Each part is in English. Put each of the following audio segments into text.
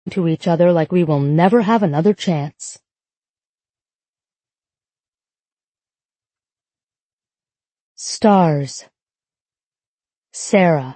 to each other like we will never have another chance. Stars. Sarah.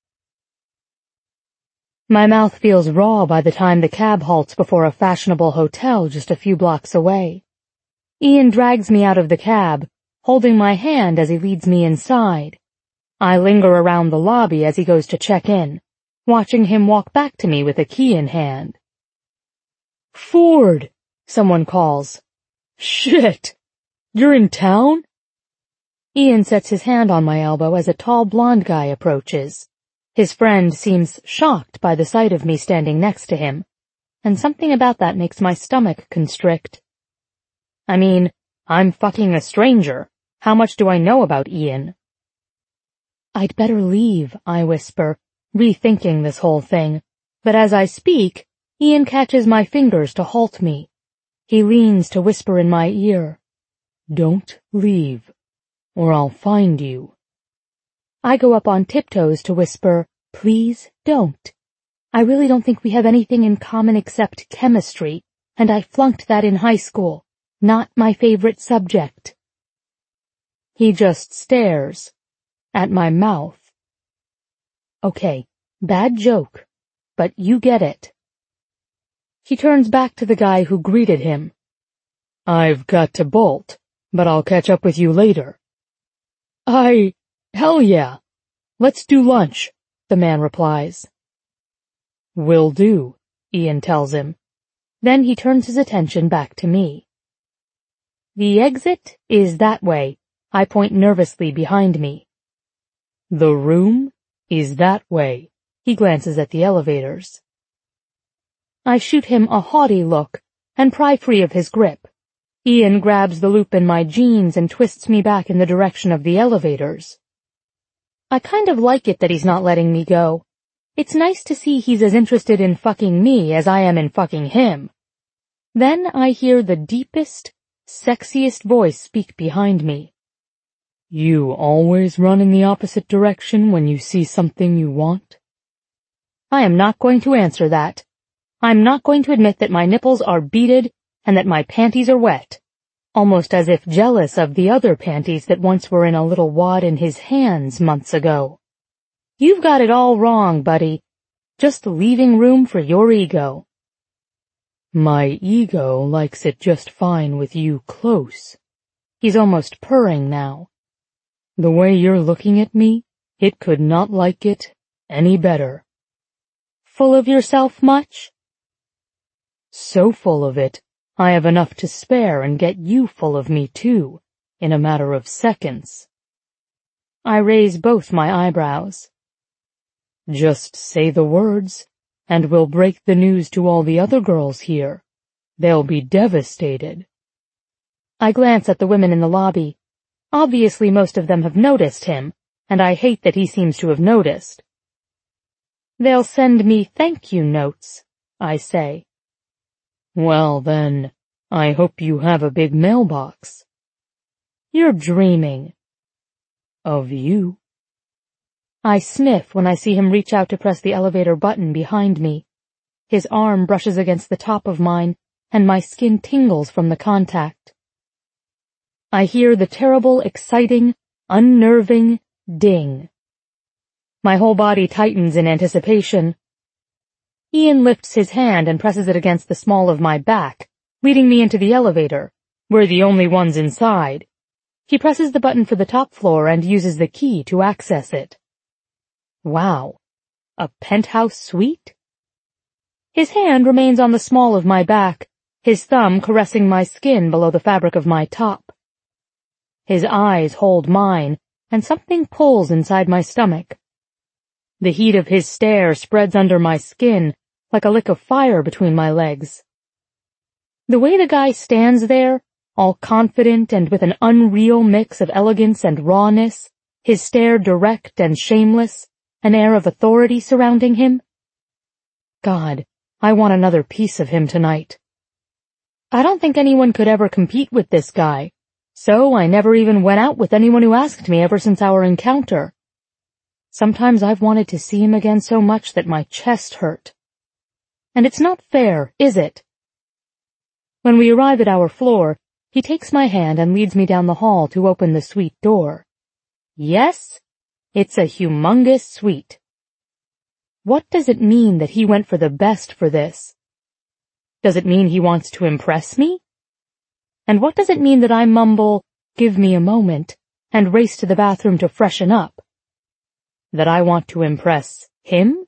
My mouth feels raw by the time the cab halts before a fashionable hotel just a few blocks away. Ian drags me out of the cab, holding my hand as he leads me inside. I linger around the lobby as he goes to check in, watching him walk back to me with a key in hand. "Ford," someone calls. "Shit! You're in town?" Ian sets his hand on my elbow as a tall blonde guy approaches. His friend seems shocked by the sight of me standing next to him, and something about that makes my stomach constrict. I mean, I'm fucking a stranger. How much do I know about Ian? "I'd better leave," I whisper, rethinking this whole thing, but as I speak, Ian catches my fingers to halt me. He leans to whisper in my ear, "Don't leave, or I'll find you." I go up on tiptoes to whisper, "Please don't. I really don't think we have anything in common except chemistry, and I flunked that in high school. Not my favorite subject." He just stares at my mouth. Okay, bad joke, but you get it. He turns back to the guy who greeted him. "I've got to bolt, but I'll catch up with you later." Hell yeah. Let's do lunch," the man replies. "Will do," Ian tells him. Then he turns his attention back to me. "The exit is that way," I point nervously behind me. "The room is that way," he glances at the elevators. I shoot him a haughty look and pry free of his grip. Ian grabs the loop in my jeans and twists me back in the direction of the elevators. I kind of like it that he's not letting me go. It's nice to see he's as interested in fucking me as I am in fucking him. Then I hear the deepest, sexiest voice speak behind me. "You always run in the opposite direction when you see something you want?" I am not going to answer that. I'm not going to admit that my nipples are beaded and that my panties are wet, almost as if jealous of the other panties that once were in a little wad in his hands months ago. You've got it all wrong, buddy. Just leaving room for your ego. My ego likes it just fine with you close. He's almost purring now. The way you're looking at me, it could not like it any better. Full of yourself much? So full of it, I have enough to spare and get you full of me too, in a matter of seconds. I raise both my eyebrows. Just say the words, and we'll break the news to all the other girls here. They'll be devastated. I glance at the women in the lobby. Obviously most of them have noticed him, and I hate that he seems to have noticed. They'll send me thank you notes, I say. Well then, I hope you have a big mailbox. You're dreaming. Of you. I sniff when I see him reach out to press the elevator button behind me. His arm brushes against the top of mine, and my skin tingles from the contact. I hear the terrible, exciting, unnerving ding. My whole body tightens in anticipation. Ian lifts his hand and presses it against the small of my back, leading me into the elevator. We're the only ones inside. He presses the button for the top floor and uses the key to access it. Wow. A penthouse suite? His hand remains on the small of my back, his thumb caressing my skin below the fabric of my top. His eyes hold mine, and something pulls inside my stomach. The heat of his stare spreads under my skin like a lick of fire between my legs. The way the guy stands there, all confident and with an unreal mix of elegance and rawness, his stare direct and shameless, an air of authority surrounding him. God, I want another piece of him tonight. I don't think anyone could ever compete with this guy, so I never even went out with anyone who asked me ever since our encounter. Sometimes I've wanted to see him again so much that my chest hurt. and it's not fair, is it? When we arrive at our floor, he takes my hand and leads me down the hall to open the suite door. Yes, it's a humongous suite. What does it mean that he went for the best for this? Does it mean he wants to impress me? And what does it mean that I mumble, "Give me a moment," and race to the bathroom to freshen up? That I want to impress him?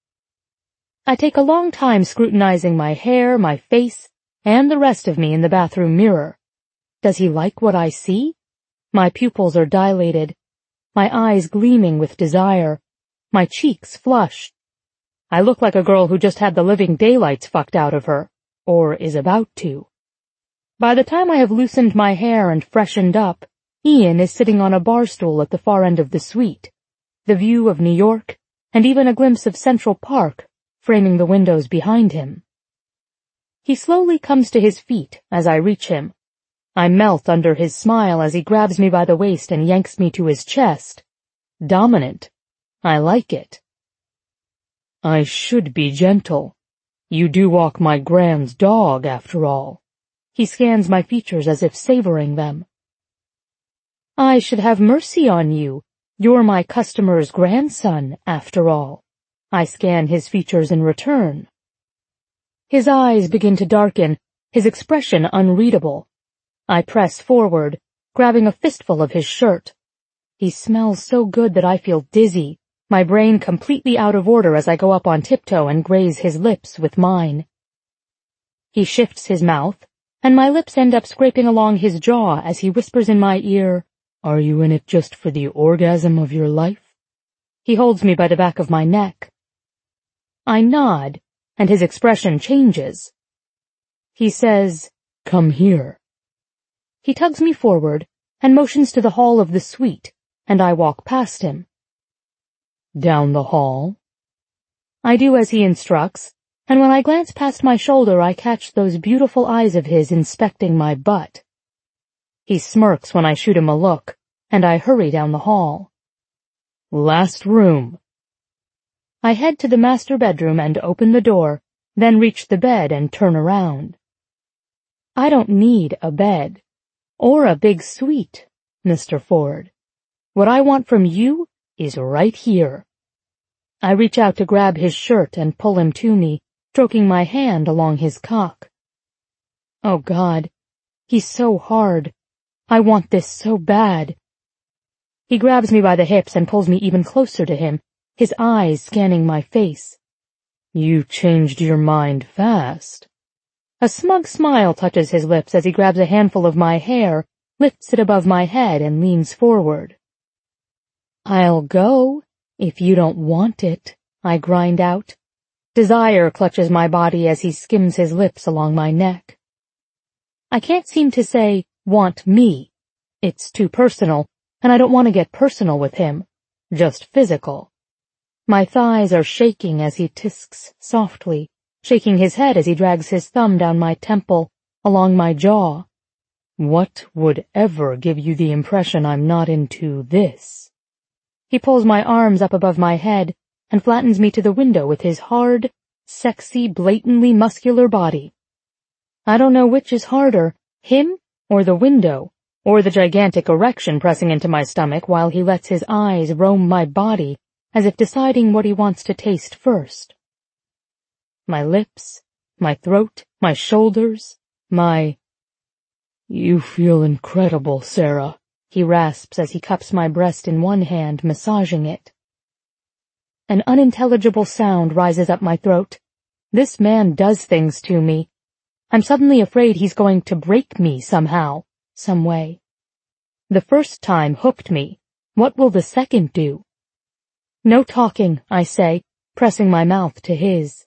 I take a long time scrutinizing my hair, my face, and the rest of me in the bathroom mirror. Does he like what I see? My pupils are dilated, my eyes gleaming with desire, my cheeks flushed. I look like a girl who just had the living daylights fucked out of her, or is about to. By the time I have loosened my hair and freshened up, Ian is sitting on a bar stool at the far end of the suite, the view of New York, and even a glimpse of Central Park, framing the windows behind him. He slowly comes to his feet as I reach him. I melt under his smile as he grabs me by the waist and yanks me to his chest. Dominant. I like it. I should be gentle. You do walk my Grand's dog, after all. He scans my features as if savoring them. I should have mercy on you. You're my customer's grandson, after all. I scan his features in return. His eyes begin to darken, his expression unreadable. I press forward, grabbing a fistful of his shirt. He smells so good that I feel dizzy, my brain completely out of order as I go up on tiptoe and graze his lips with mine. He shifts his mouth, and my lips end up scraping along his jaw as he whispers in my ear, "Are you in it just for the orgasm of your life?" He holds me by the back of my neck. I nod, and his expression changes. He says, "Come here." He tugs me forward and motions to the hall of the suite, and I walk past him. Down the hall? I do as he instructs, and when I glance past my shoulder I catch those beautiful eyes of his inspecting my butt. He smirks when I shoot him a look, and I hurry down the hall. Last room. I head to the master bedroom and open the door, then reach the bed and turn around. I don't need a bed. Or a big suite, Mr. Ford. What I want from you is right here. I reach out to grab his shirt and pull him to me, stroking my hand along his cock. Oh God, he's so hard. I want this so bad. He grabs me by the hips and pulls me even closer to him, his eyes scanning my face. You changed your mind fast. A smug smile touches his lips as he grabs a handful of my hair, lifts it above my head, and leans forward. I'll go, if you don't want it, I grind out. Desire clutches my body as he skims his lips along my neck. I can't seem to say, want me. It's too personal, and I don't want to get personal with him, just physical. My thighs are shaking as he tisks softly, shaking his head as he drags his thumb down my temple, along my jaw. What would ever give you the impression I'm not into this? He pulls my arms up above my head and flattens me to the window with his hard, sexy, blatantly muscular body. I don't know which is harder, him or the window, or the gigantic erection pressing into my stomach while he lets his eyes roam my body as if deciding what he wants to taste first. My lips, my throat, my shoulders, my... You feel incredible, Sarah, he rasps as he cups my breast in one hand, massaging it. An unintelligible sound rises up my throat. This man does things to me. I'm suddenly afraid he's going to break me somehow, some way. The first time hooked me. What will the second do? No talking, I say, pressing my mouth to his.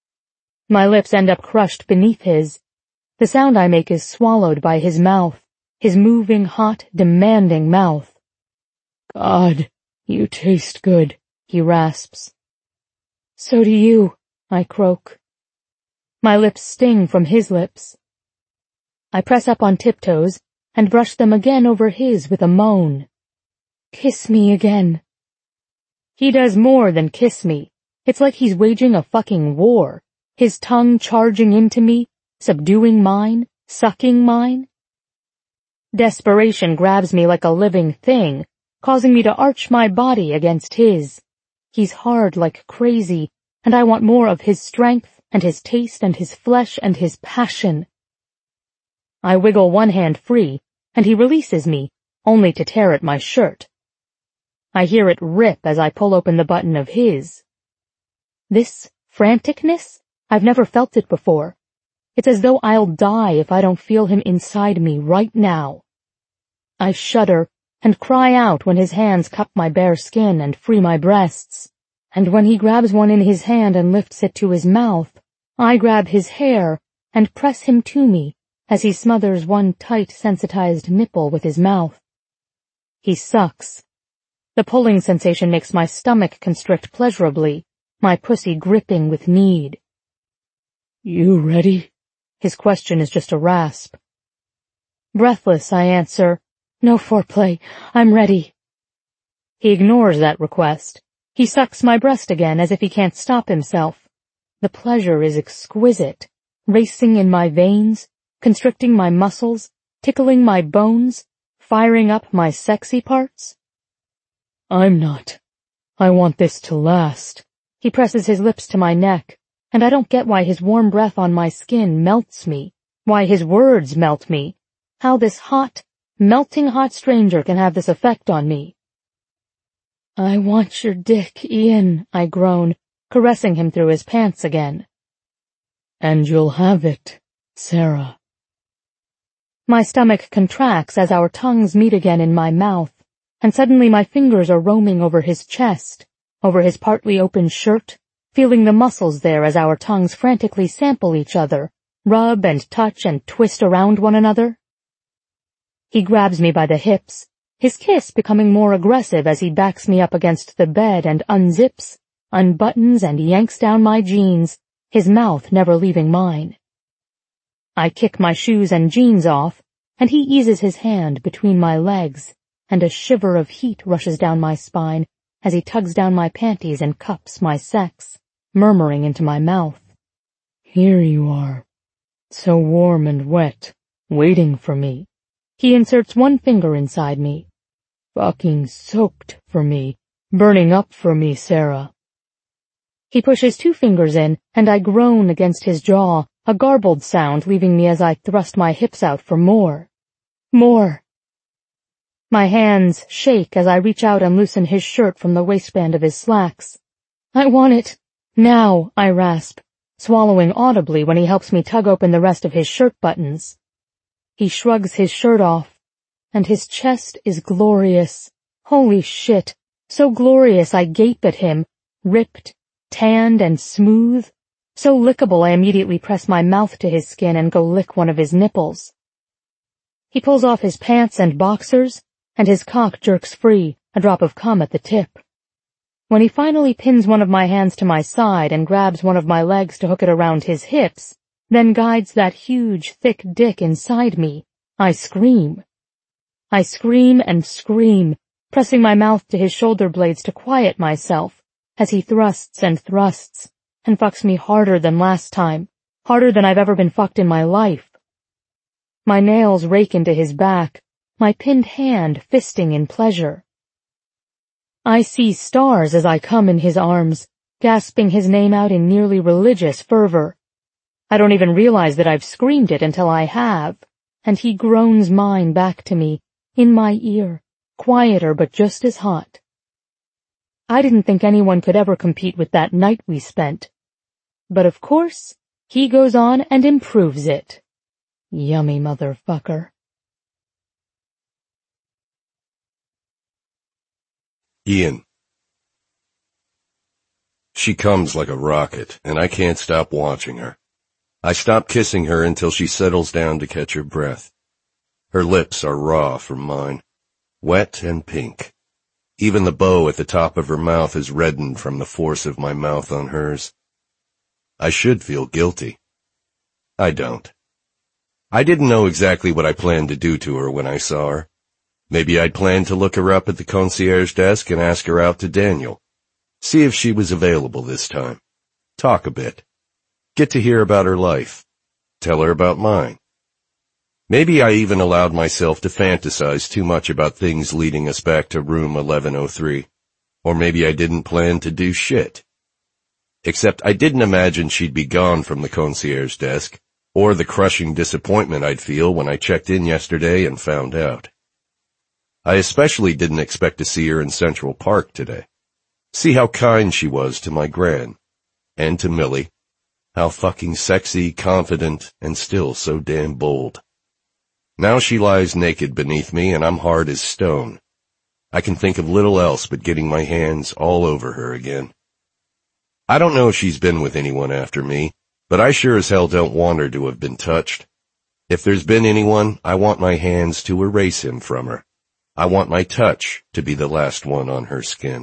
My lips end up crushed beneath his. The sound I make is swallowed by his mouth, his moving, hot, demanding mouth. God, you taste good, he rasps. So do you, I croak. My lips sting from his lips. I press up on tiptoes and brush them again over his with a moan. Kiss me again. He does more than kiss me. It's like he's waging a fucking war. his tongue charging into me, subduing mine, sucking mine. Desperation grabs me like a living thing, causing me to arch my body against his. He's hard like crazy, and I want more of his strength and his taste and his flesh and his passion. I wiggle one hand free, and he releases me, only to tear at my shirt. I hear it rip as I pull open the button of his. This franticness? I've never felt it before. It's as though I'll die if I don't feel him inside me right now. I shudder and cry out when his hands cup my bare skin and free my breasts, and when he grabs one in his hand and lifts it to his mouth, I grab his hair and press him to me as he smothers one tight, sensitized nipple with his mouth. He sucks. The pulling sensation makes my stomach constrict pleasurably, my pussy gripping with need. "You ready?" His question is just a rasp. Breathless, I answer, "No foreplay, I'm ready." He ignores that request. He sucks my breast again as if he can't stop himself. The pleasure is exquisite, racing in my veins, constricting my muscles, tickling my bones, firing up my sexy parts. "I'm not. I want this to last." He presses his lips to my neck, and I don't get why his warm breath on my skin melts me, why his words melt me, how this hot, melting hot stranger can have this effect on me. "I want your dick, Ian," I groan, caressing him through his pants again. "And you'll have it, Sarah." My stomach contracts as our tongues meet again in my mouth, and suddenly my fingers are roaming over his chest, over his partly open shirt, feeling the muscles there as our tongues frantically sample each other, rub and touch and twist around one another. He grabs me by the hips, his kiss becoming more aggressive as he backs me up against the bed and unzips, unbuttons and yanks down my jeans, his mouth never leaving mine. I kick my shoes and jeans off, and he eases his hand between my legs, and a shiver of heat rushes down my spine as he tugs down my panties and cups my sex, murmuring into my mouth. "Here you are, so warm and wet, waiting for me." He inserts one finger inside me. "Fucking soaked for me, burning up for me, Sarah." He pushes two fingers in, and I groan against his jaw, a garbled sound leaving me as I thrust my hips out for more. More. My hands shake as I reach out and loosen his shirt from the waistband of his slacks. "I want it. Now," I rasp, swallowing audibly when he helps me tug open the rest of his shirt buttons. He shrugs his shirt off, and his chest is glorious. Holy shit, so glorious I gape at him, ripped, tanned, and smooth. So lickable I immediately press my mouth to his skin and go lick one of his nipples. He pulls off his pants and boxers, and his cock jerks free, a drop of cum at the tip. When he finally pins one of my hands to my side and grabs one of my legs to hook it around his hips, then guides that huge, thick dick inside me, I scream. I scream and scream, pressing my mouth to his shoulder blades to quiet myself, as he thrusts and thrusts, and fucks me harder than last time, harder than I've ever been fucked in my life. My nails rake into his back, my pinned hand fisting in pleasure. I see stars as I come in his arms, gasping his name out in nearly religious fervor. I don't even realize that I've screamed it until I have, and he groans mine back to me, in my ear, quieter but just as hot. I didn't think anyone could ever compete with that night we spent. But of course, he goes on and improves it. Yummy motherfucker. Ian. She comes like a rocket, and I can't stop watching her. I stop kissing her until she settles down to catch her breath. Her lips are raw from mine, wet and pink. Even the bow at the top of her mouth is reddened from the force of my mouth on hers. I should feel guilty. I don't. I didn't know exactly what I planned to do to her when I saw her. Maybe I'd planned to look her up at the concierge desk and ask her out to Daniel. See if she was available this time. Talk a bit. Get to hear about her life. Tell her about mine. Maybe I even allowed myself to fantasize too much about things leading us back to room 1103. Or maybe I didn't plan to do shit. Except I didn't imagine she'd be gone from the concierge desk, or the crushing disappointment I'd feel when I checked in yesterday and found out. I especially didn't expect to see her in Central Park today. See how kind she was to my gran. And to Millie. How fucking sexy, confident, and still so damn bold. Now she lies naked beneath me and I'm hard as stone. I can think of little else but getting my hands all over her again. I don't know if she's been with anyone after me, but I sure as hell don't want her to have been touched. If there's been anyone, I want my hands to erase him from her. I want my touch to be the last one on her skin.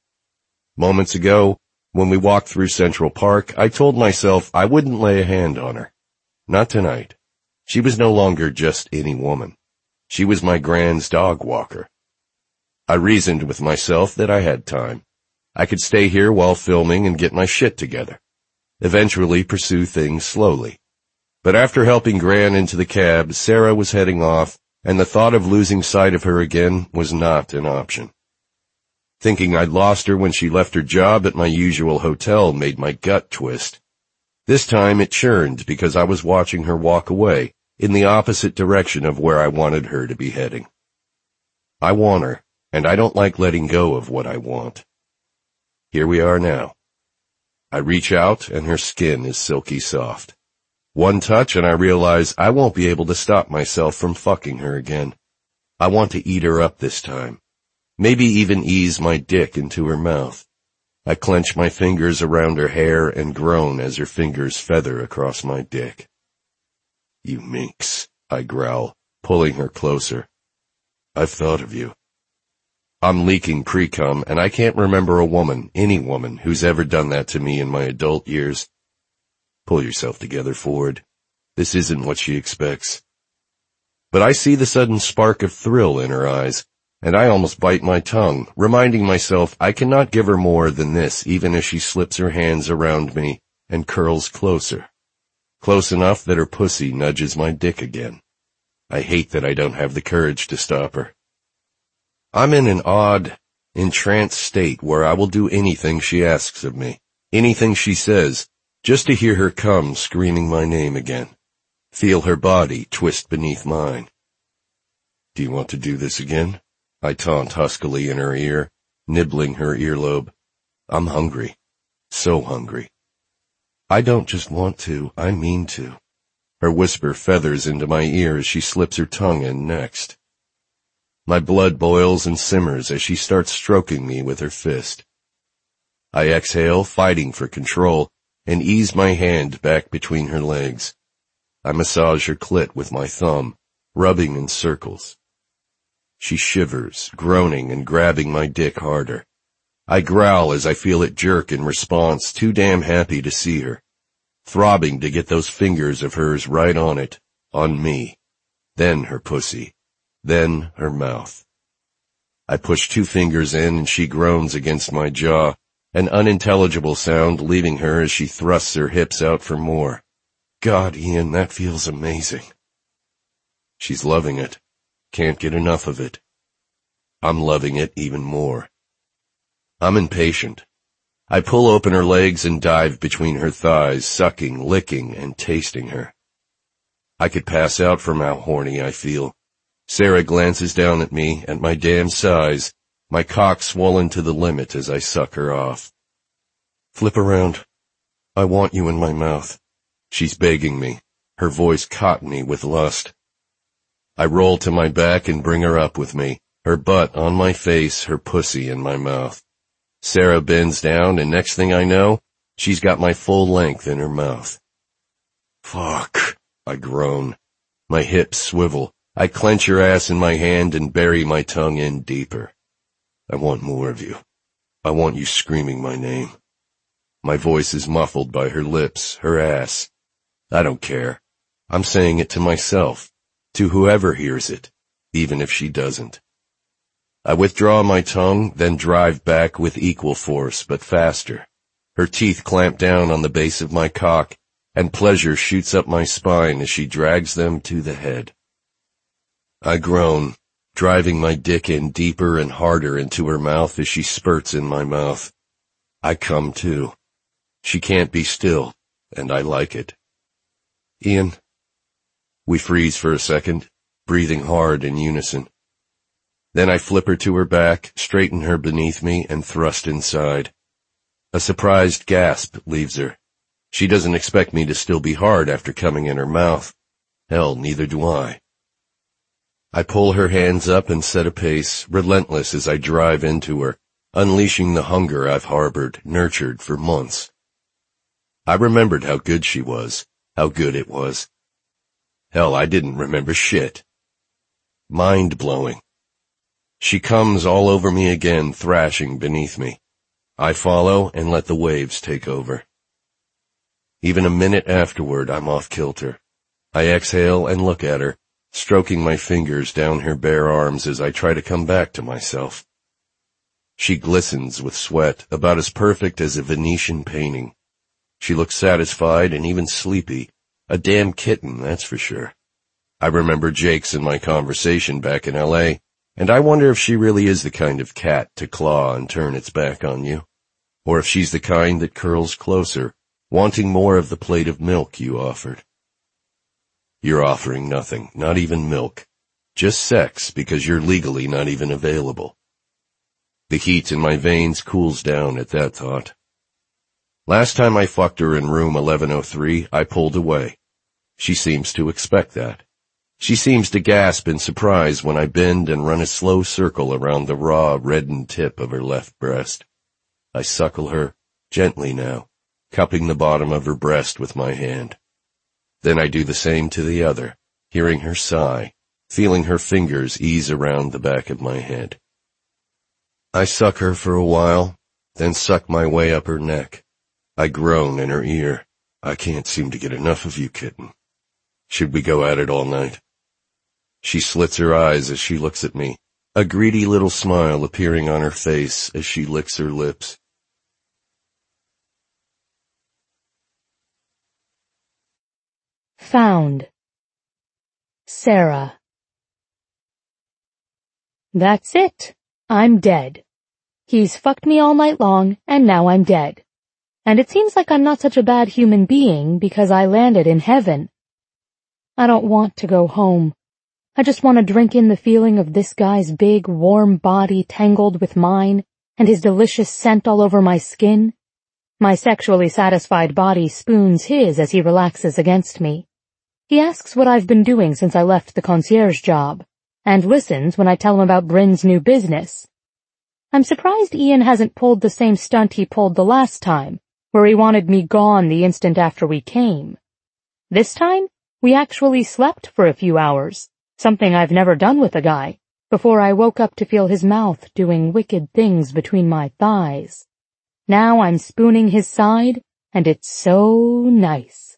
Moments ago, when we walked through Central Park, I told myself I wouldn't lay a hand on her. Not tonight. She was no longer just any woman. She was my gran's dog walker. I reasoned with myself that I had time. I could stay here while filming and get my shit together. Eventually pursue things slowly. But after helping Gran into the cab, Sarah was heading off, and the thought of losing sight of her again was not an option. Thinking I'd lost her when she left her job at my usual hotel made my gut twist. This time it churned because I was watching her walk away, in the opposite direction of where I wanted her to be heading. I want her, and I don't like letting go of what I want. Here we are now. I reach out, and her skin is silky soft. One touch, and I realize I won't be able to stop myself from fucking her again. I want to eat her up this time. Maybe even ease my dick into her mouth. I clench my fingers around her hair and groan as her fingers feather across my dick. You minx, I growl, pulling her closer. I've thought of you. I'm leaking pre-cum, and I can't remember a woman, any woman, who's ever done that to me in my adult years. Pull yourself together, Ford. This isn't what she expects. But I see the sudden spark of thrill in her eyes, and I almost bite my tongue, reminding myself I cannot give her more than this even as she slips her hands around me and curls closer. Close enough that her pussy nudges my dick again. I hate that I don't have the courage to stop her. I'm in an odd, entranced state where I will do anything she asks of me, anything she says, just to hear her come screaming my name again. Feel her body twist beneath mine. Do you want to do this again? I taunt huskily in her ear, nibbling her earlobe. I'm hungry. So hungry. I don't just want to, I mean to. Her whisper feathers into my ear as she slips her tongue in next. My blood boils and simmers as she starts stroking me with her fist. I exhale, fighting for control, and ease my hand back between her legs. I massage her clit with my thumb, rubbing in circles. She shivers, groaning and grabbing my dick harder. I growl as I feel it jerk in response, too damn happy to see her. Throbbing to get those fingers of hers right on it, on me. Then her pussy. Then her mouth. I push 2 fingers in and she groans against my jaw, an unintelligible sound leaving her as she thrusts her hips out for more. God, Ian, that feels amazing. She's loving it. Can't get enough of it. I'm loving it even more. I'm impatient. I pull open her legs and dive between her thighs, sucking, licking, and tasting her. I could pass out from how horny I feel. Sarah glances down at me, at my damn size, my cock swollen to the limit as I suck her off. Flip around. I want you in my mouth. She's begging me, her voice cottony with lust. I roll to my back and bring her up with me, her butt on my face, her pussy in my mouth. Sarah bends down, and next thing I know, she's got my full length in her mouth. Fuck, I groan. My hips swivel. I clench her ass in my hand and bury my tongue in deeper. I want more of you. I want you screaming my name. My voice is muffled by her lips, her ass. I don't care. I'm saying it to myself. To whoever hears it, even if she doesn't. I withdraw my tongue, then drive back with equal force, but faster. Her teeth clamp down on the base of my cock, and pleasure shoots up my spine as she drags them to the head. I groan, driving my dick in deeper and harder into her mouth as she spurts in my mouth. I come too. She can't be still, and I like it. Ian. We freeze for a second, breathing hard in unison. Then I flip her to her back, straighten her beneath me, and thrust inside. A surprised gasp leaves her. She doesn't expect me to still be hard after coming in her mouth. Hell, neither do I. I pull her hands up and set a pace, relentless as I drive into her, unleashing the hunger I've harbored, nurtured for months. I remembered how good she was, how good it was. Hell, I didn't remember shit. Mind-blowing. She comes all over me again, thrashing beneath me. I follow and let the waves take over. Even a minute afterward, I'm off kilter. I exhale and look at her, stroking my fingers down her bare arms as I try to come back to myself. She glistens with sweat, about as perfect as a Venetian painting. She looks satisfied and even sleepy. A damn kitten, that's for sure. I remember Jake's and my conversation back in L.A., and I wonder if she really is the kind of cat to claw and turn its back on you, or if she's the kind that curls closer, wanting more of the plate of milk you offered. You're offering nothing, not even milk. Just sex, because you're legally not even available. The heat in my veins cools down at that thought. Last time I fucked her in room 1103, I pulled away. She seems to expect that. She seems to gasp in surprise when I bend and run a slow circle around the raw, reddened tip of her left breast. I suckle her, gently now, cupping the bottom of her breast with my hand. Then I do the same to the other, hearing her sigh, feeling her fingers ease around the back of my head. I suck her for a while, then suck my way up her neck. I groan in her ear. I can't seem to get enough of you, kitten. Should we go at it all night? She slits her eyes as she looks at me, a greedy little smile appearing on her face as she licks her lips. Found. Sarah. That's it. I'm dead. He's fucked me all night long, and now I'm dead. And it seems like I'm not such a bad human being because I landed in heaven. I don't want to go home. I just want to drink in the feeling of this guy's big, warm body tangled with mine, and his delicious scent all over my skin. My sexually satisfied body spoons his as he relaxes against me. He asks what I've been doing since I left the concierge job, and listens when I tell him about Bryn's new business. I'm surprised Ian hasn't pulled the same stunt he pulled the last time, where he wanted me gone the instant after we came. This time, we actually slept for a few hours, something I've never done with a guy, before I woke up to feel his mouth doing wicked things between my thighs. Now I'm spooning his side, and it's so nice.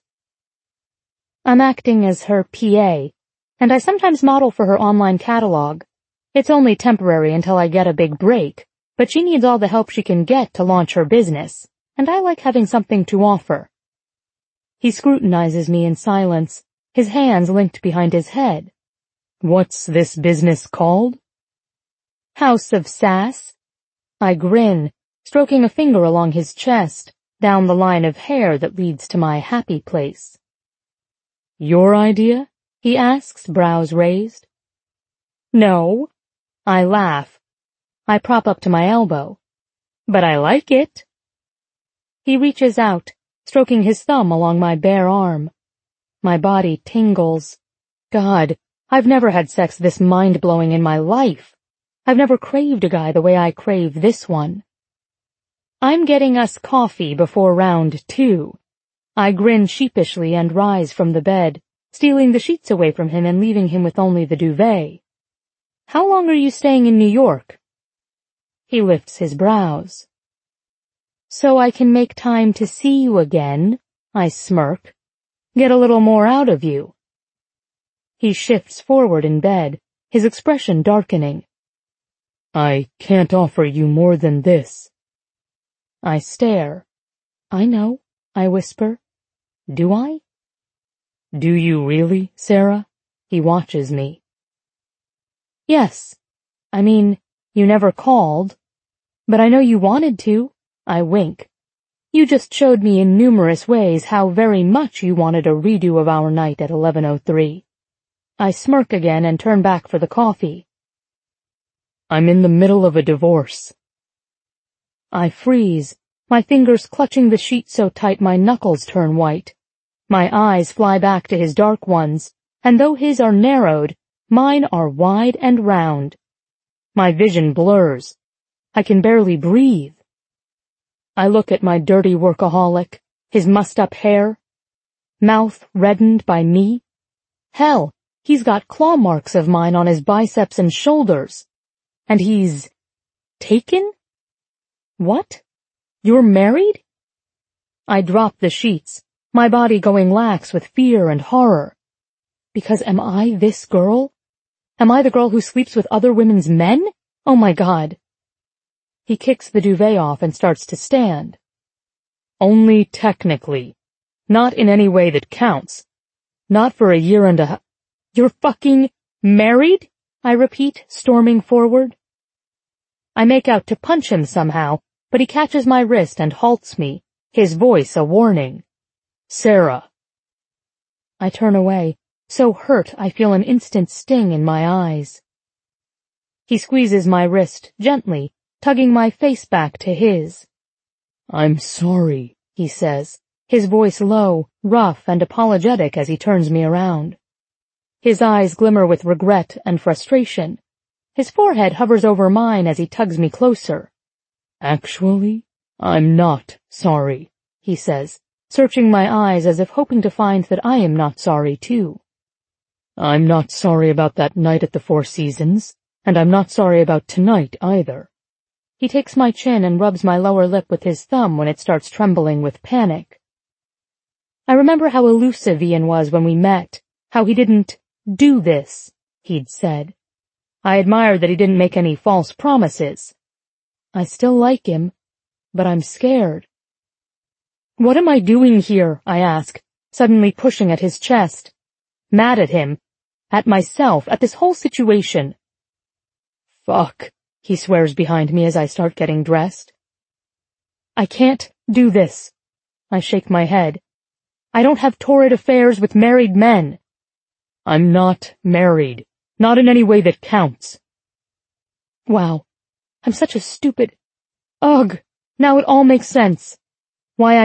I'm acting as her PA, and I sometimes model for her online catalog. It's only temporary until I get a big break, but she needs all the help she can get to launch her business, and I like having something to offer. He scrutinizes me in silence, his hands linked behind his head. What's this business called? House of Sass. I grin, stroking a finger along his chest, down the line of hair that leads to my happy place. Your idea? He asks, brows raised. No. I laugh. I prop up to my elbow. But I like it. He reaches out, stroking his thumb along my bare arm. My body tingles. God, I've never had sex this mind-blowing in my life. I've never craved a guy the way I crave this one. I'm getting us coffee before round 2. I grin sheepishly and rise from the bed, stealing the sheets away from him and leaving him with only the duvet. How long are you staying in New York? He lifts his brows. So I can make time to see you again, I smirk. Get a little more out of you. He shifts forward in bed, his expression darkening. I can't offer you more than this. I stare. I know, I whisper. Do I? Do you really, Sarah? He watches me. Yes. I mean, you never called. But I know you wanted to. I wink. You just showed me in numerous ways how very much you wanted a redo of our night at 11:03. I smirk again and turn back for the coffee. I'm in the middle of a divorce. I freeze, my fingers clutching the sheet so tight my knuckles turn white. My eyes fly back to his dark ones, and though his are narrowed, mine are wide and round. My vision blurs. I can barely breathe. I look at my dirty workaholic, his mussed-up hair, mouth reddened by me. Hell, he's got claw marks of mine on his biceps and shoulders. And he's taken? What? You're married? I drop the sheets, my body going lax with fear and horror. Because am I this girl? Am I the girl who sleeps with other women's men? Oh my God. He kicks the duvet off and starts to stand. Only technically. Not in any way that counts. Not for a year and a half. You're fucking married? I repeat, storming forward. I make out to punch him somehow, but he catches my wrist and halts me, his voice a warning. Sarah. I turn away, so hurt I feel an instant sting in my eyes. He squeezes my wrist gently, tugging my face back to his. I'm sorry, he says, his voice low, rough, and apologetic as he turns me around. His eyes glimmer with regret and frustration. His forehead hovers over mine as he tugs me closer. Actually, I'm not sorry, he says, searching my eyes as if hoping to find that I am not sorry too. I'm not sorry about that night at the Four Seasons, and I'm not sorry about tonight either. He takes my chin and rubs my lower lip with his thumb when it starts trembling with panic. I remember how elusive Ian was when we met, how he didn't do this, he'd said. I admired that he didn't make any false promises. I still like him, but I'm scared. What am I doing here? I ask, suddenly pushing at his chest. Mad at him, at myself, at this whole situation. Fuck, he swears behind me as I start getting dressed. I can't do this. I shake my head. I don't have torrid affairs with married men. I'm not married. Not in any way that counts. Wow, I'm such a stupid... Ugh, now it all makes sense. Why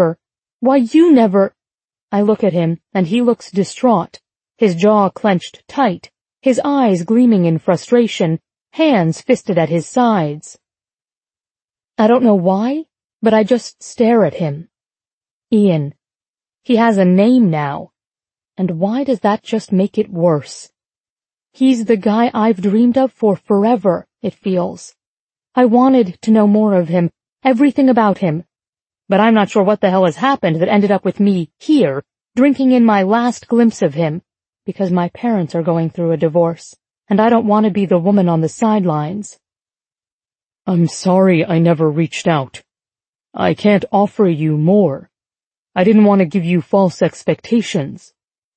you never... I look at him, and he looks distraught, his jaw clenched tight, his eyes gleaming in frustration, hands fisted at his sides. I don't know why, but I just stare at him. Ian. He has a name now. And why does that just make it worse? He's the guy I've dreamed of for forever, it feels. I wanted to know more of him, everything about him. But I'm not sure what the hell has happened that ended up with me here, drinking in my last glimpse of him, because my parents are going through a divorce, and I don't want to be the woman on the sidelines. I'm sorry I never reached out. I can't offer you more. I didn't want to give you false expectations.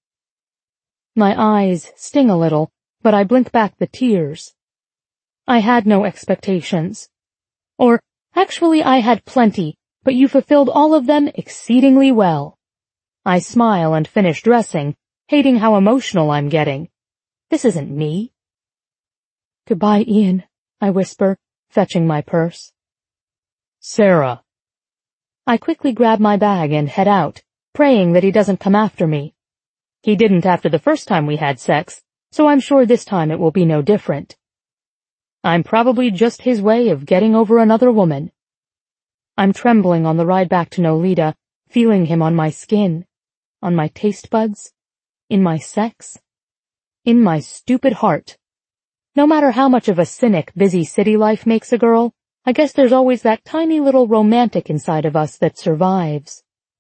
My eyes sting a little, but I blink back the tears. I had no expectations. Or, actually I had plenty, but you fulfilled all of them exceedingly well. I smile and finish dressing, hating how emotional I'm getting. This isn't me. Goodbye, Ian, I whisper, fetching my purse. Sarah. I quickly grab my bag and head out, praying that he doesn't come after me. He didn't after the first time we had sex, so I'm sure this time it will be no different. I'm probably just his way of getting over another woman. I'm trembling on the ride back to Nolita, feeling him on my skin, on my taste buds, in my sex, in my stupid heart. No matter how much of a cynic busy city life makes a girl, I guess there's always that tiny little romantic inside of us that survives.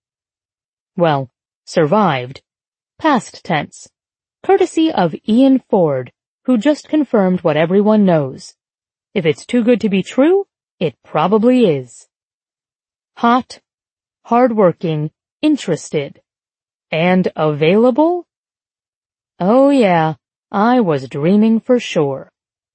Well, survived. Past tense. Courtesy of Ian Ford, who just confirmed what everyone knows. If it's too good to be true, it probably is. Hot, hard-working, interested. And available? Oh yeah, I was dreaming for sure.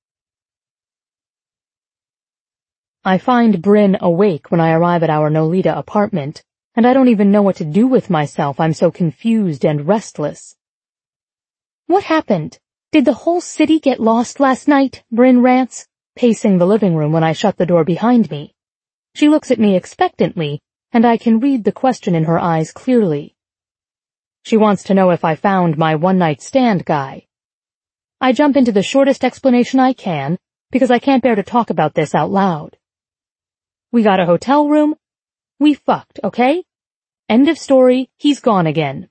I find Bryn awake when I arrive at our Nolita apartment, and I don't even know what to do with myself. I'm so confused and restless. What happened? Did the whole city get lost last night? Bryn rants, pacing the living room when I shut the door behind me. She looks at me expectantly, and I can read the question in her eyes clearly. She wants to know if I found my one-night stand guy. I jump into the shortest explanation I can, because I can't bear to talk about this out loud. We got a hotel room. We fucked, okay? End of story, he's gone again.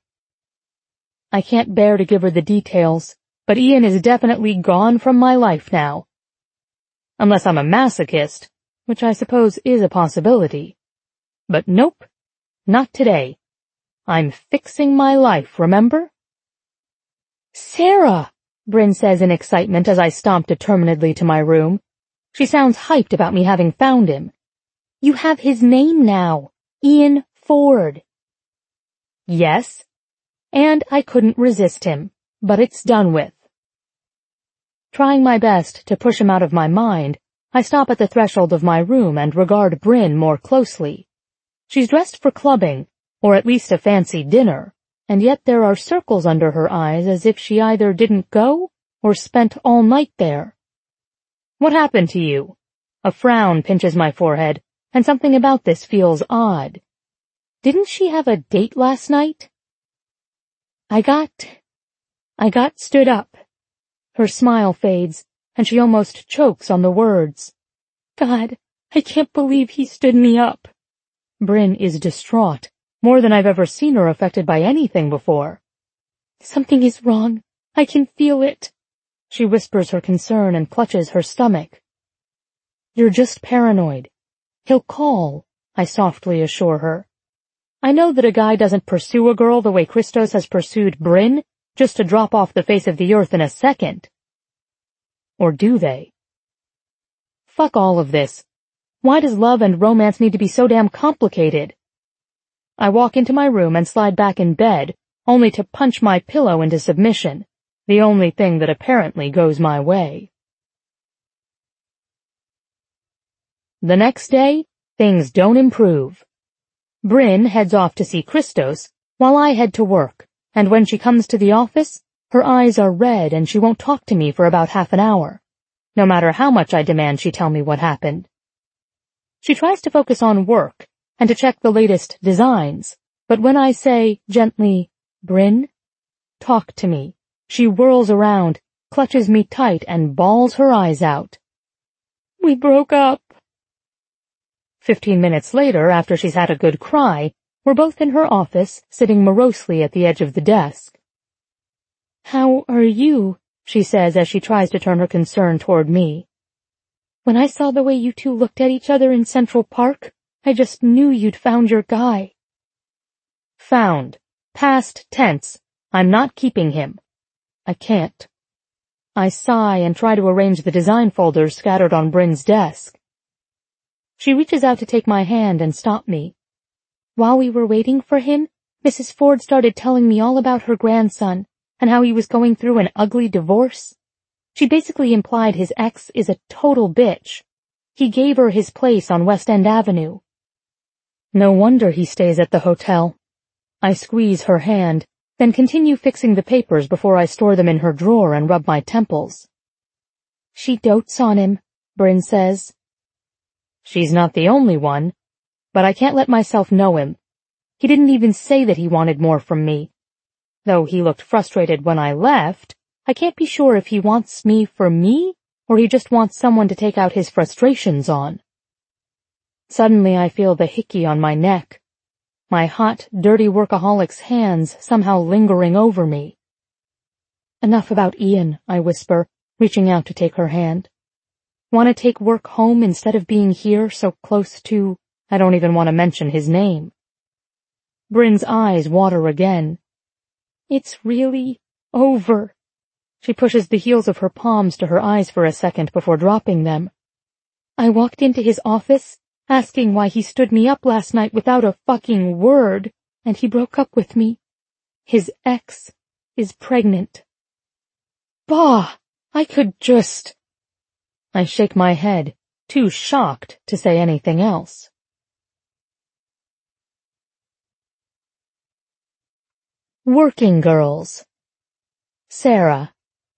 I can't bear to give her the details, but Ian is definitely gone from my life now. Unless I'm a masochist, which I suppose is a possibility. But nope, not today. I'm fixing my life, remember? Sarah, Bryn says in excitement as I stomp determinedly to my room. She sounds hyped about me having found him. You have his name now, Ian Ford. Yes, and I couldn't resist him, but it's done with. Trying my best to push him out of my mind, I stop at the threshold of my room and regard Bryn more closely. She's dressed for clubbing, or at least a fancy dinner, and yet there are circles under her eyes as if she either didn't go or spent all night there. What happened to you? A frown pinches my forehead, and something about this feels odd. Didn't she have a date last night? I got stood up. Her smile fades, and she almost chokes on the words. God, I can't believe he stood me up. Bryn is distraught, more than I've ever seen her affected by anything before. Something is wrong. I can feel it. She whispers her concern and clutches her stomach. You're just paranoid. He'll call, I softly assure her. I know that a guy doesn't pursue a girl the way Christos has pursued Bryn, just to drop off the face of the earth in a second. Or do they? Fuck all of this. Why does love and romance need to be so damn complicated? I walk into my room and slide back in bed, only to punch my pillow into submission, the only thing that apparently goes my way. The next day, things don't improve. Bryn heads off to see Christos, while I head to work, and when she comes to the office, her eyes are red and she won't talk to me for about half an hour, no matter how much I demand she tell me what happened. She tries to focus on work and to check the latest designs, but when I say, gently, Bryn, talk to me, she whirls around, clutches me tight, and bawls her eyes out. We broke up. 15 minutes later, after she's had a good cry, we're both in her office, sitting morosely at the edge of the desk. How are you? She says as she tries to turn her concern toward me. When I saw the way you two looked at each other in Central Park, I just knew you'd found your guy. Found. Past tense. I'm not keeping him. I can't. I sigh and try to arrange the design folders scattered on Bryn's desk. She reaches out to take my hand and stop me. While we were waiting for him, Mrs. Ford started telling me all about her grandson and how he was going through an ugly divorce. She basically implied his ex is a total bitch. He gave her his place on West End Avenue. No wonder he stays at the hotel. I squeeze her hand, then continue fixing the papers before I store them in her drawer and rub my temples. She dotes on him, Bryn says. She's not the only one, but I can't let myself know him. He didn't even say that he wanted more from me. Though he looked frustrated when I left, I can't be sure if he wants me for me, or he just wants someone to take out his frustrations on. Suddenly I feel the hickey on my neck. My hot, dirty workaholic's hands somehow lingering over me. Enough about Ian, I whisper, reaching out to take her hand. Want to take work home instead of being here so close to, I don't even want to mention his name. Bryn's eyes water again. It's really over. She pushes the heels of her palms to her eyes for a second before dropping them. I walked into his office, asking why he stood me up last night without a fucking word, and he broke up with me. His ex is pregnant. Bah! I could just... I shake my head, too shocked to say anything else. Working girls. Sarah.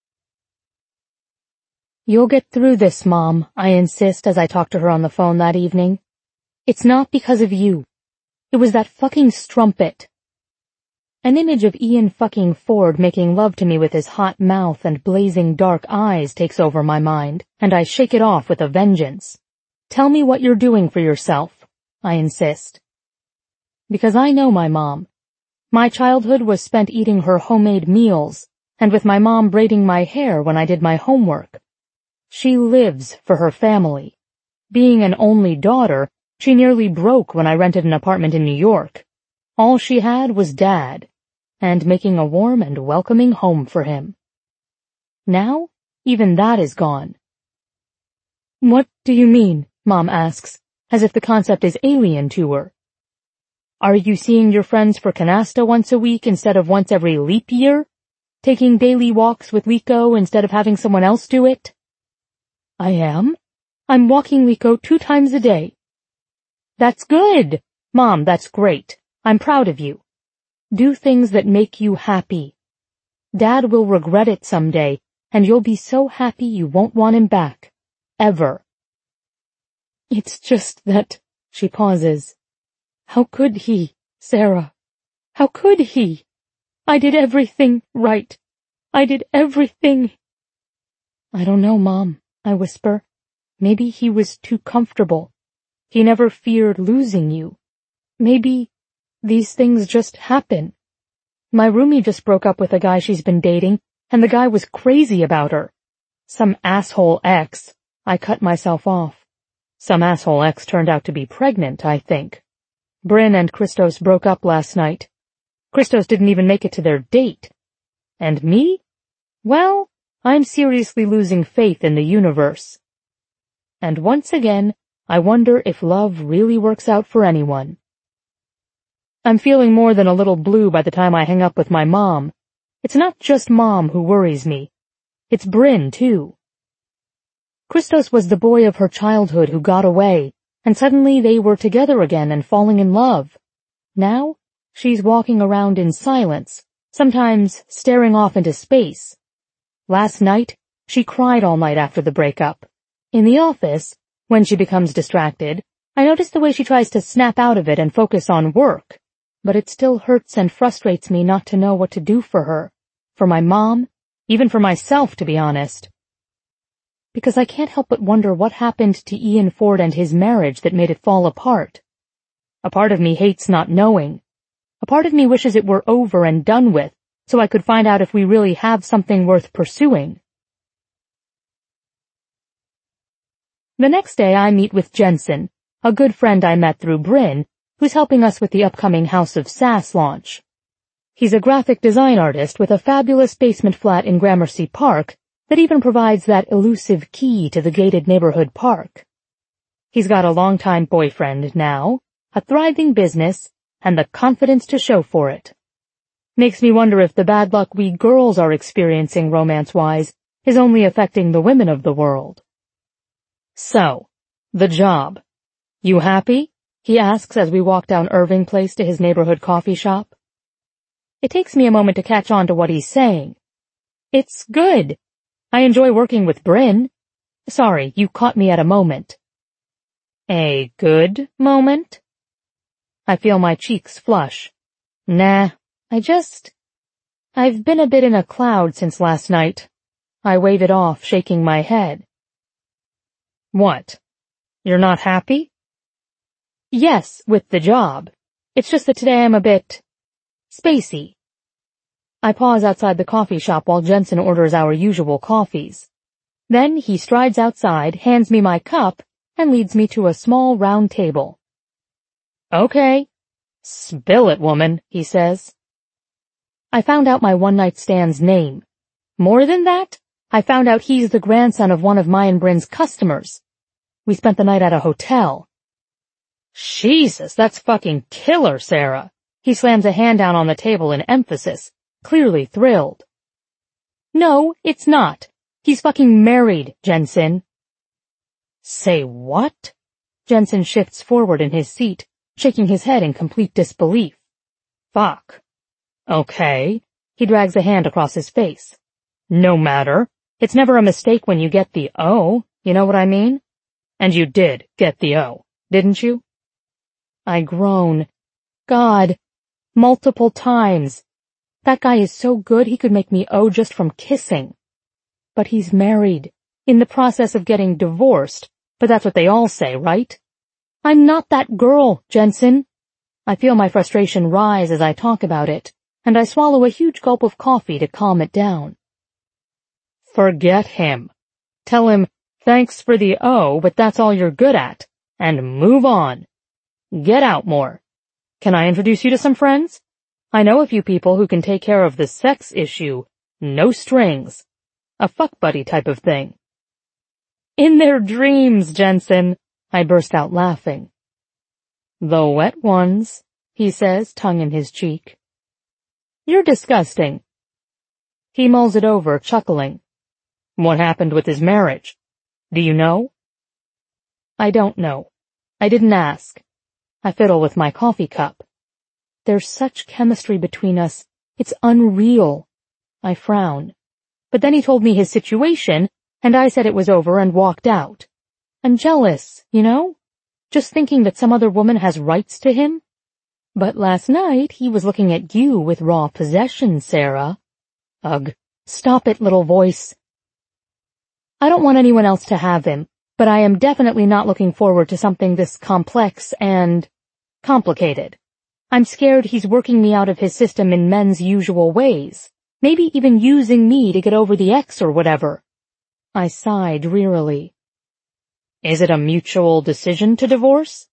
You'll get through this, Mom, I insist as I talk to her on the phone that evening. It's not because of you. It was that fucking strumpet. An image of Ian fucking Ford making love to me with his hot mouth and blazing dark eyes takes over my mind, and I shake it off with a vengeance. Tell me what you're doing for yourself, I insist. Because I know my mom. My childhood was spent eating her homemade meals, and with my mom braiding my hair when I did my homework. She lives for her family. Being an only daughter, she nearly broke when I rented an apartment in New York. All she had was Dad, and making a warm and welcoming home for him. Now, even that is gone. What do you mean? Mom asks, as if the concept is alien to her. Are you seeing your friends for canasta once a week instead of once every leap year? Taking daily walks with Liko instead of having someone else do it? I am. I'm walking Liko 2 times a day. That's good. Mom, that's great. I'm proud of you. Do things that make you happy. Dad will regret it someday, and you'll be so happy you won't want him back. Ever. It's just that, she pauses. How could he, Sarah? How could he? I did everything right. I did everything. I don't know, Mom, I whisper. Maybe he was too comfortable. He never feared losing you. Maybe these things just happen. My roomie just broke up with a guy she's been dating, and the guy was crazy about her. Some asshole ex. I cut myself off. Some asshole ex turned out to be pregnant, I think. Bryn and Christos broke up last night. Christos didn't even make it to their date. And me? Well, I'm seriously losing faith in the universe. And once again, I wonder if love really works out for anyone. I'm feeling more than a little blue by the time I hang up with my mom. It's not just Mom who worries me. It's Bryn, too. Christos was the boy of her childhood who got away, and suddenly they were together again and falling in love. Now, she's walking around in silence, sometimes staring off into space. Last night, she cried all night after the breakup. In the office, when she becomes distracted, I notice the way she tries to snap out of it and focus on work. But it still hurts and frustrates me not to know what to do for her, for my mom, even for myself, to be honest. Because I can't help but wonder what happened to Ian Ford and his marriage that made it fall apart. A part of me hates not knowing. A part of me wishes it were over and done with, so I could find out if we really have something worth pursuing. The next day I meet with Jensen, a good friend I met through Bryn, who's helping us with the upcoming House of Sass launch. He's a graphic design artist with a fabulous basement flat in Gramercy Park that even provides that elusive key to the gated neighborhood park. He's got a longtime boyfriend now, a thriving business, and the confidence to show for it. Makes me wonder if the bad luck we girls are experiencing romance-wise is only affecting the women of the world. So, the job. You happy? He asks as we walk down Irving Place to his neighborhood coffee shop. It takes me a moment to catch on to what he's saying. It's good. I enjoy working with Bryn. Sorry, you caught me at a moment. A good moment? I feel my cheeks flush. Nah, I've been a bit in a cloud since last night. I wave it off, shaking my head. What? You're not happy? Yes, with the job. It's just that today I'm a bit spacey. I pause outside the coffee shop while Jensen orders our usual coffees. Then he strides outside, hands me my cup, and leads me to a small round table. Okay. Spill it, woman, he says. I found out my one-night stand's name. More than that, I found out he's the grandson of one of my and Bryn's customers. We spent the night at a hotel. Jesus, that's fucking killer, Sarah. He slams a hand down on the table in emphasis, clearly thrilled. No, it's not. He's fucking married, Jensen. Say what? Jensen shifts forward in his seat, shaking his head in complete disbelief. Fuck. Okay. He drags a hand across his face. No matter. It's never a mistake when you get the O, you know what I mean? And you did get the O, didn't you? I groan. God. Multiple times. That guy is so good he could make me O just from kissing. But he's married, in the process of getting divorced, but that's what they all say, right? I'm not that girl, Jensen. I feel my frustration rise as I talk about it, and I swallow a huge gulp of coffee to calm it down. Forget him. Tell him, thanks for the O, but that's all you're good at, and move on. Get out more. Can I introduce you to some friends? I know a few people who can take care of the sex issue, no strings. A fuck buddy type of thing. In their dreams, Jensen, I burst out laughing. The wet ones, he says, tongue in his cheek. You're disgusting. He mulls it over, chuckling. What happened with his marriage? Do you know? I don't know. I didn't ask. I fiddle with my coffee cup. There's such chemistry between us. It's unreal. I frown. But then he told me his situation, and I said it was over and walked out. I'm jealous, you know? Just thinking that some other woman has rights to him. But last night he was looking at you with raw possession, Sarah. Ugh. Stop it, little voice. I don't want anyone else to have him, but I am definitely not looking forward to something this complex and complicated. I'm scared he's working me out of his system in men's usual ways, maybe even using me to get over the ex or whatever. I sigh drearily. Is it a mutual decision to divorce?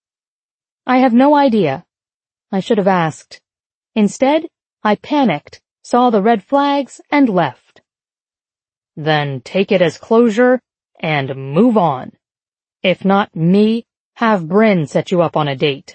I have no idea. I should have asked. Instead, I panicked, saw the red flags, and left. Then take it as closure and move on. If not me, have Bryn set you up on a date.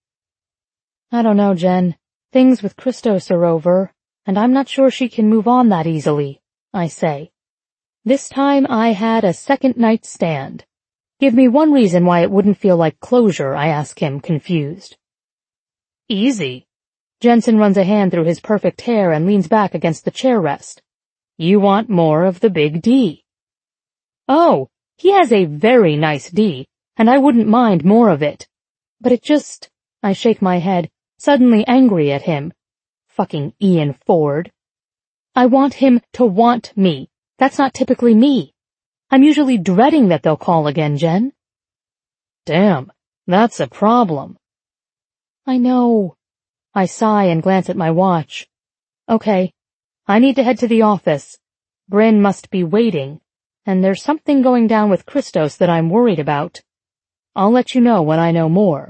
I don't know, Jen. Things with Christos are over, and I'm not sure she can move on that easily, I say. This time I had a second night stand. Give me one reason why it wouldn't feel like closure, I ask him, confused. Easy. Jensen runs a hand through his perfect hair and leans back against the chair rest. You want more of the big D. Oh, he has a very nice D, and I wouldn't mind more of it. But it just, I shake my head, suddenly angry at him. Fucking Ian Ford. I want him to want me. That's not typically me. I'm usually dreading that they'll call again, Jen. Damn, that's a problem. I know. I sigh and glance at my watch. Okay, I need to head to the office. Bryn must be waiting, and there's something going down with Christos that I'm worried about. I'll let you know when I know more.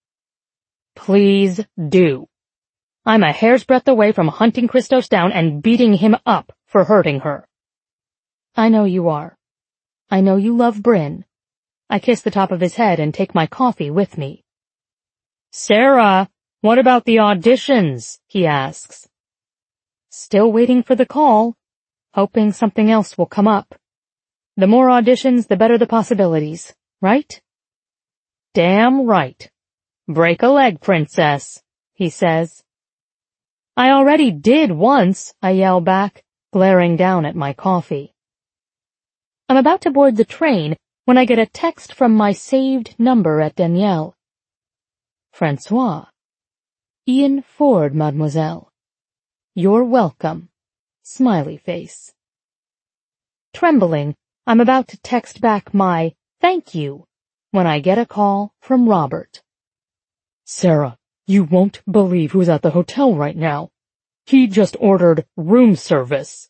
Please do. I'm a hair's breadth away from hunting Christos down and beating him up for hurting her. I know you are. I know you love Bryn. I kiss the top of his head and take my coffee with me. Sarah, what about the auditions? He asks. Still waiting for the call, hoping something else will come up. The more auditions, the better the possibilities, right? Damn right. Break a leg, princess, he says. I already did once, I yell back, glaring down at my coffee. I'm about to board the train when I get a text from my saved number at Danielle. Francois. Ian Ford, mademoiselle. You're welcome. Smiley face. Trembling, I'm about to text back my thank you when I get a call from Robert. Sarah, you won't believe who's at the hotel right now. He just ordered room service.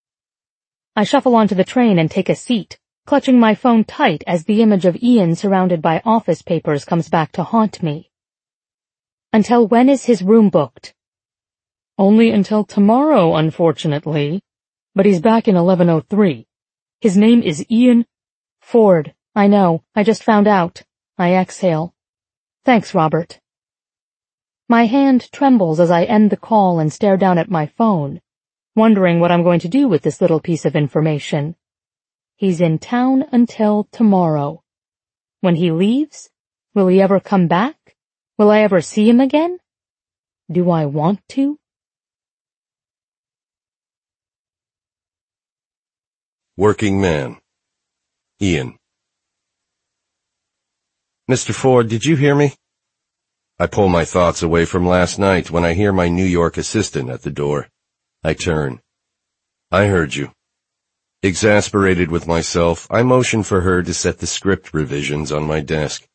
I shuffle onto the train and take a seat, clutching my phone tight as the image of Ian surrounded by office papers comes back to haunt me. Until when is his room booked? Only until tomorrow, unfortunately. But he's back in 1103. His name is Ian Ford. I know. I just found out. I exhale. Thanks, Robert. My hand trembles as I end the call and stare down at my phone, wondering what I'm going to do with this little piece of information. He's in town until tomorrow. When he leaves, will he ever come back? Will I ever see him again? Do I want to? Working man. Ian. Mr. Ford, did you hear me? I pull my thoughts away from last night when I hear my New York assistant at the door. I turn. I heard you. Exasperated with myself, I motion for her to set the script revisions on my desk.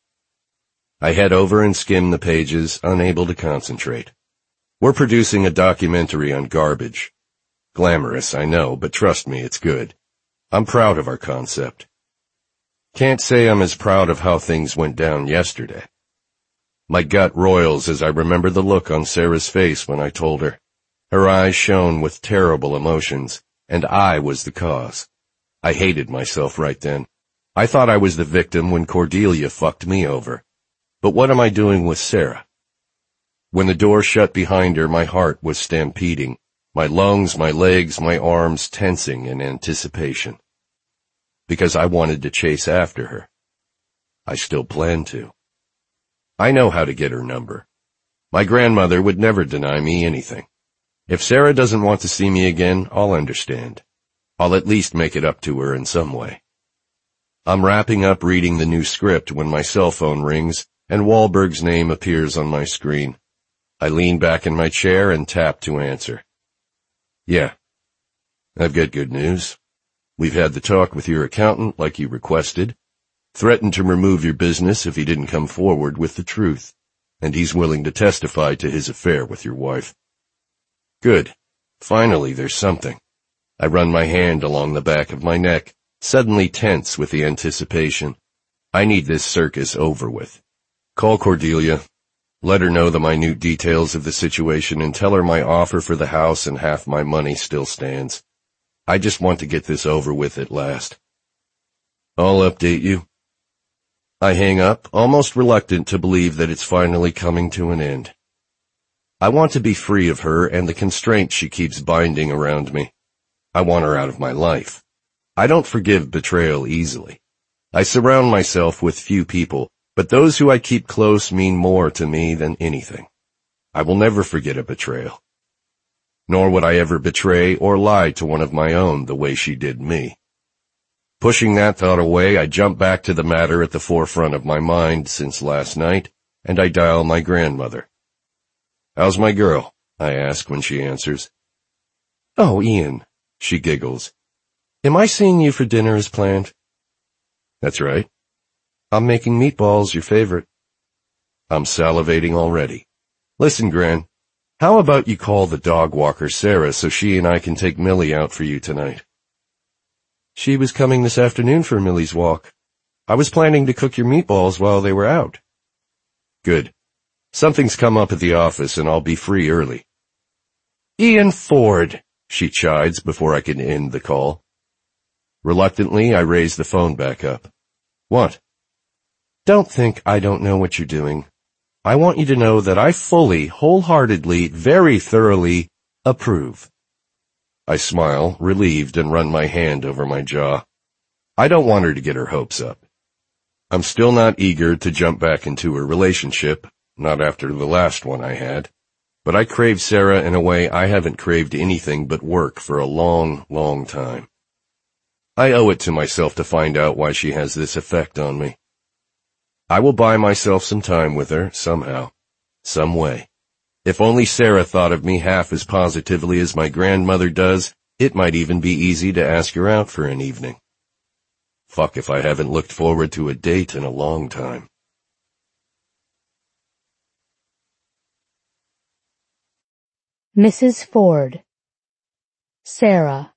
I head over and skim the pages, unable to concentrate. We're producing a documentary on garbage. Glamorous, I know, but trust me, it's good. I'm proud of our concept. Can't say I'm as proud of how things went down yesterday. My gut roils as I remember the look on Sarah's face when I told her. Her eyes shone with terrible emotions, and I was the cause. I hated myself right then. I thought I was the victim when Cordelia fucked me over. But what am I doing with Sarah? When the door shut behind her, my heart was stampeding, my lungs, my legs, my arms tensing in anticipation. Because I wanted to chase after her. I still plan to. I know how to get her number. My grandmother would never deny me anything. If Sarah doesn't want to see me again, I'll understand. I'll at least make it up to her in some way. I'm wrapping up reading the new script when my cell phone rings and Wahlberg's name appears on my screen. I lean back in my chair and tap to answer. Yeah. I've got good news. We've had the talk with your accountant like you requested. Threatened to remove your business if he didn't come forward with the truth, and he's willing to testify to his affair with your wife. Good. Finally, there's something. I run my hand along the back of my neck, suddenly tense with the anticipation. I need this circus over with. Call Cordelia. Let her know the minute details of the situation and tell her my offer for the house and half my money still stands. I just want to get this over with at last. I'll update you. I hang up, almost reluctant to believe that it's finally coming to an end. I want to be free of her and the constraints she keeps binding around me. I want her out of my life. I don't forgive betrayal easily. I surround myself with few people, but those who I keep close mean more to me than anything. I will never forget a betrayal. Nor would I ever betray or lie to one of my own the way she did me. Pushing that thought away, I jump back to the matter at the forefront of my mind since last night, and I dial my grandmother. How's my girl? I ask when she answers. Oh, Ian, she giggles. Am I seeing you for dinner as planned? That's right. I'm making meatballs, your favorite. I'm salivating already. Listen, Gran, how about you call the dog walker Sarah so she and I can take Millie out for you tonight? She was coming this afternoon for Millie's walk. I was planning to cook your meatballs while they were out. Good. Something's come up at the office and I'll be free early. Ian Ford, she chides before I can end the call. Reluctantly, I raise the phone back up. What? Don't think I don't know what you're doing. I want you to know that I fully, wholeheartedly, very thoroughly approve. I smile, relieved, and run my hand over my jaw. I don't want her to get her hopes up. I'm still not eager to jump back into a relationship, not after the last one I had, but I crave Sarah in a way I haven't craved anything but work for a long, long time. I owe it to myself to find out why she has this effect on me. I will buy myself some time with her, somehow, some way. If only Sarah thought of me half as positively as my grandmother does, it might even be easy to ask her out for an evening. Fuck if I haven't looked forward to a date in a long time. Mrs. Ford. Sarah.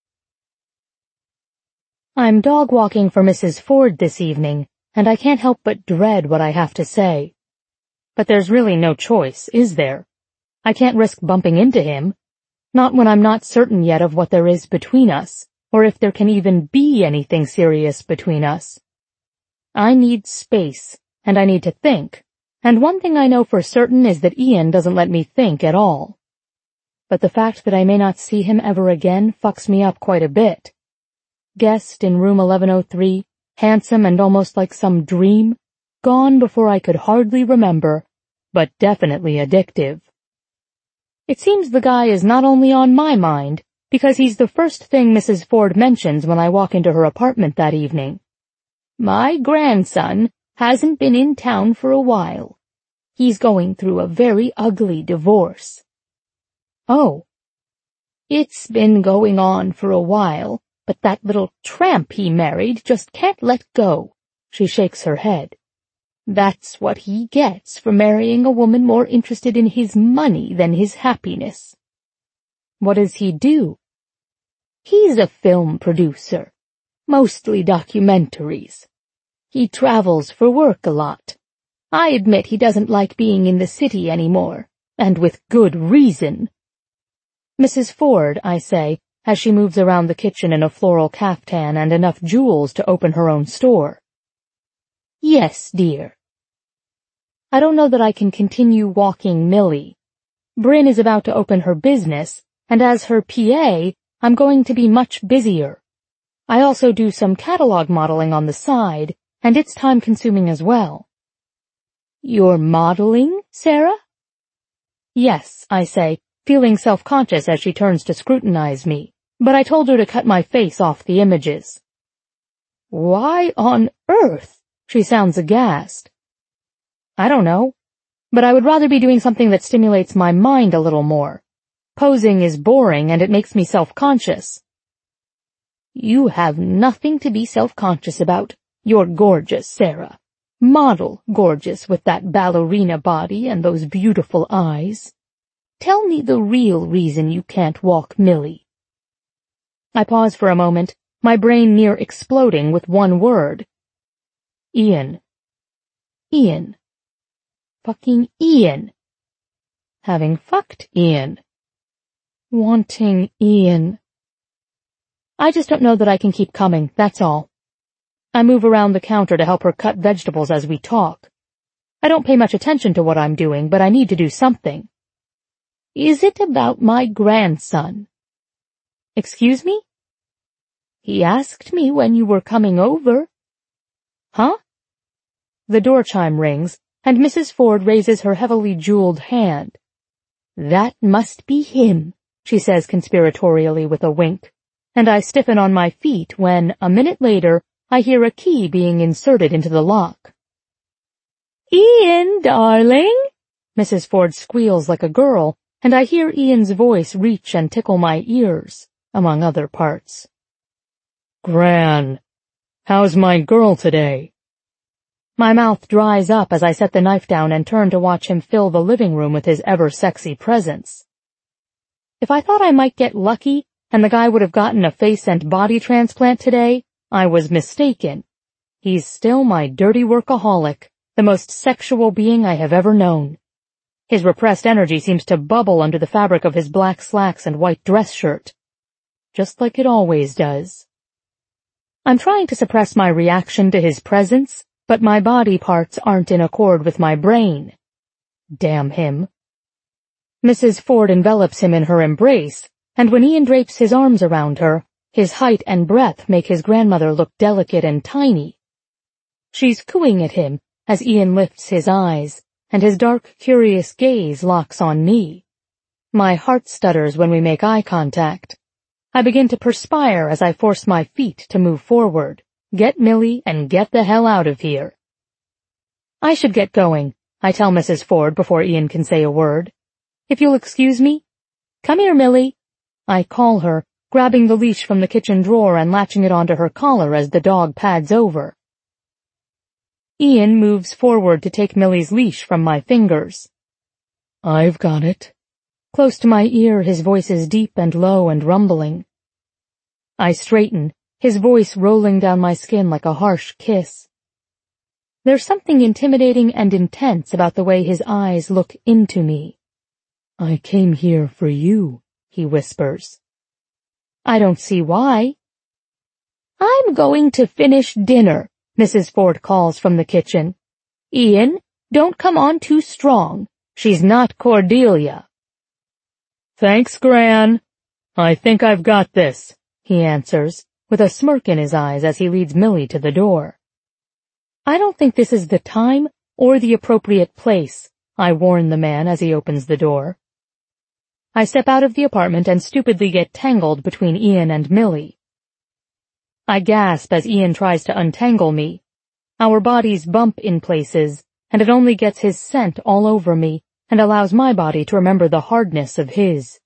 I'm dog walking for Mrs. Ford this evening, and I can't help but dread what I have to say. But there's really no choice, is there? I can't risk bumping into him, not when I'm not certain yet of what there is between us, or if there can even be anything serious between us. I need space, and I need to think, And one thing I know for certain is that Ian doesn't let me think at all. But the fact that I may not see him ever again fucks me up quite a bit. Guest in room 1103, handsome and almost like some dream, gone before I could hardly remember, but definitely addictive. It seems the guy is not only on my mind, because he's the first thing Mrs. Ford mentions when I walk into her apartment that evening. My grandson hasn't been in town for a while. He's going through a very ugly divorce. Oh. It's been going on for a while, but that little tramp he married just can't let go. She shakes her head. That's what he gets for marrying a woman more interested in his money than his happiness. What does he do? He's a film producer, mostly documentaries. He travels for work a lot. I admit he doesn't like being in the city anymore, and with good reason. Mrs. Ford, I say, as she moves around the kitchen in a floral caftan and enough jewels to open her own store. Yes, dear. I don't know that I can continue walking Millie. Bryn is about to open her business, and as her PA, I'm going to be much busier. I also do some catalog modeling on the side, and it's time-consuming as well. You're modeling, Sarah? Yes, I say, feeling self-conscious as she turns to scrutinize me, but I told her to cut my face off the images. Why on earth? She sounds aghast. I don't know, but I would rather be doing something that stimulates my mind a little more. Posing is boring and it makes me self-conscious. You have nothing to be self-conscious about. You're gorgeous, Sarah. Model gorgeous with that ballerina body and those beautiful eyes. Tell me the real reason you can't walk Millie. I pause for a moment, my brain near exploding with one word. Ian. Ian. Fucking Ian. Having fucked Ian. Wanting Ian. I just don't know that I can keep coming, that's all. I move around the counter to help her cut vegetables as we talk. I don't pay much attention to what I'm doing, but I need to do something. Is it about my grandson? Excuse me? He asked me when you were coming over. Huh? The door chime rings, and Mrs. Ford raises her heavily jeweled hand. That must be him, she says conspiratorially with a wink, and I stiffen on my feet when, a minute later, I hear a key being inserted into the lock. Ian, darling, Mrs. Ford squeals like a girl, and I hear Ian's voice reach and tickle my ears, among other parts. Gran, how's my girl today? My mouth dries up as I set the knife down and turn to watch him fill the living room with his ever-sexy presence. If I thought I might get lucky and the guy would have gotten a face and body transplant today, I was mistaken. He's still my dirty workaholic, the most sexual being I have ever known. His repressed energy seems to bubble under the fabric of his black slacks and white dress shirt. Just like it always does. I'm trying to suppress my reaction to his presence, but my body parts aren't in accord with my brain. Damn him. Mrs. Ford envelops him in her embrace, and when Ian drapes his arms around her, his height and breadth make his grandmother look delicate and tiny. She's cooing at him as Ian lifts his eyes, and his dark, curious gaze locks on me. My heart stutters when we make eye contact. I begin to perspire as I force my feet to move forward. Get Millie and get the hell out of here. I should get going, I tell Mrs. Ford before Ian can say a word. If you'll excuse me. Come here, Millie. I call her, grabbing the leash from the kitchen drawer and latching it onto her collar as the dog pads over. Ian moves forward to take Millie's leash from my fingers. I've got it. Close to my ear, his voice is deep and low and rumbling. I straighten, his voice rolling down my skin like a harsh kiss. There's something intimidating and intense about the way his eyes look into me. I came here for you, he whispers. I don't see why. I'm going to finish dinner, Mrs. Ford calls from the kitchen. Ian, Don't come on too strong. She's not Cordelia." "Thanks, Gran. I think I've got this," he answers, with a smirk in his eyes as he leads Millie to the door. "I don't think this is the time or the appropriate place," I warn the man as he opens the door. I step out of the apartment and stupidly get tangled between Ian and Millie. I gasp as Ian tries to untangle me. Our bodies bump in places, and it only gets his scent all over me and allows my body to remember the hardness of his.